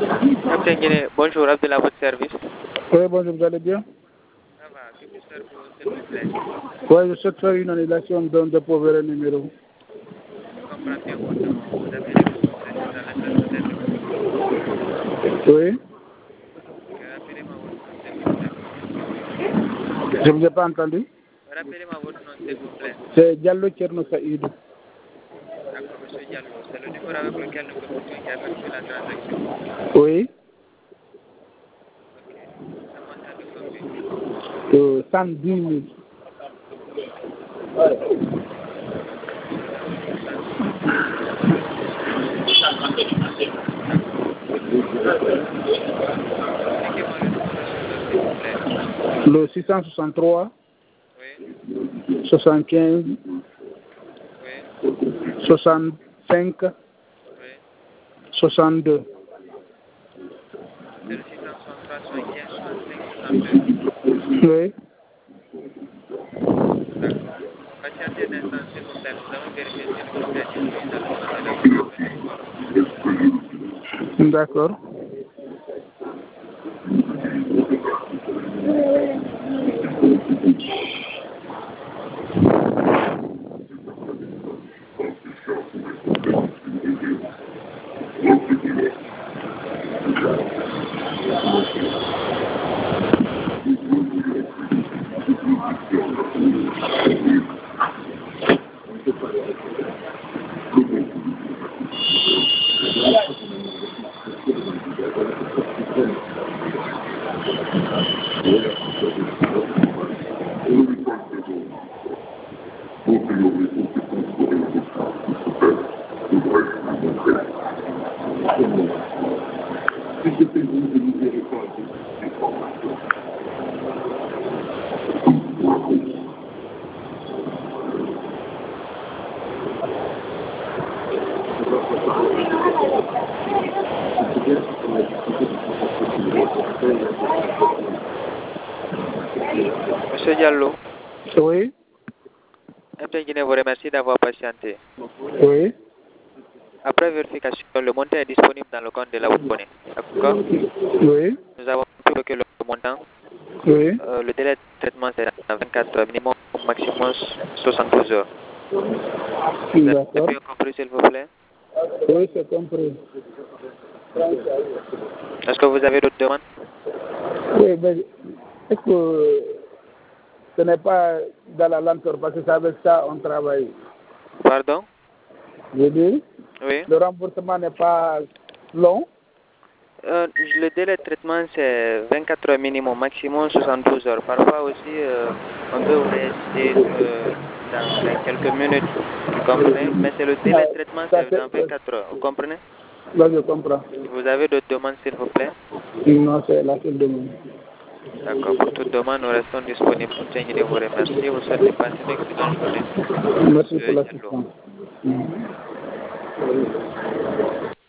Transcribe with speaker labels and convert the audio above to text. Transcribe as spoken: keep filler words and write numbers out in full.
Speaker 1: Capitaine Guinée, bonjour, Abdel à votre service.
Speaker 2: Oui, bonjour, vous allez bien?
Speaker 1: Ça va, que puis-je faire pour vous, s'il vous plaît?
Speaker 2: Oui, je souhaite faire une annulation d'un dépôt vers un numéro.
Speaker 1: Je comprends bien votre demande. Vous avez des questions précises à l'intention d'être expliquées.
Speaker 2: Oui,
Speaker 1: Ok, rappelez-moi votre nom, s'il vous plaît.
Speaker 2: je ne vous ai pas entendu.
Speaker 1: Rappelez-moi votre nom, s'il vous plaît.
Speaker 2: C'est Diallo Tcherno Saïd.
Speaker 1: D'accord, monsieur Diallo. C'est le numéro avec lequel nous communiquons qui a effectué la transaction.
Speaker 2: Oui,
Speaker 1: Ok. Le montant de combien?
Speaker 2: euh, cent dix mille.
Speaker 1: cent dix mille. D'accord. Communiquez-moi le numéro suivant, s'il vous plaît.
Speaker 2: Le six cent soixante-trois,
Speaker 1: Oui,
Speaker 2: soixante-quinze,
Speaker 1: oui,
Speaker 2: soixante-cinq,
Speaker 1: oui.
Speaker 2: soixante-deux.
Speaker 1: C'est le six cent soixante-trois, soixante-quinze, soixante-cinq, soixante-deux.
Speaker 2: Oui,
Speaker 1: D'accord. Patientez un instant, s'il vous plaît. Nous allons vérifier si le montant est bien payé dans le compte de la banque. Veuillez nous patienter un instant.
Speaker 2: d'accord.
Speaker 1: Monsieur Diallo,
Speaker 2: Oui,
Speaker 1: Capitaine Guinée vous remercie d'avoir patienté.
Speaker 2: oui,
Speaker 1: Après vérification, le montant est disponible dans le compte de la Woodbonnet. D'accord?
Speaker 2: oui,
Speaker 1: Nous avons pu que le montant,
Speaker 2: oui.
Speaker 1: euh, le délai de traitement c'est dans vingt-quatre heures, minimum, maximum soixante-douze heures. Vous avez
Speaker 2: D'accord.
Speaker 1: bien compris, s'il vous plaît?
Speaker 2: Oui, c'est compris.
Speaker 1: Est-ce que vous avez d'autres demandes?
Speaker 2: Oui, mais est-ce que ce n'est pas dans la lenteur parce que c'est avec ça on travaille.
Speaker 1: Pardon?
Speaker 2: Je dis,
Speaker 1: Oui.
Speaker 2: le remboursement n'est pas long.
Speaker 1: Euh, le délai de traitement, c'est vingt-quatre heures minimum, maximum soixante-douze heures. Parfois aussi, euh, on peut vous réagir euh, dans, dans quelques minutes, vous comprenez? Mais c'est le délai de traitement,
Speaker 2: Ça,
Speaker 1: c'est
Speaker 2: c'est-
Speaker 1: dans vingt-quatre heures, vous comprenez?
Speaker 2: Là, je comprends.
Speaker 1: Vous avez d'autres demandes, s'il vous plaît?
Speaker 2: Non, c'est la seule demande.
Speaker 1: D'accord. Pour toute demande, nous restons disponibles. Capitaine Guinée vous remercie. Vous souhaitez passer une excellente journée.
Speaker 2: Merci pour
Speaker 1: Monsieur Diallo.
Speaker 2: l'assistance.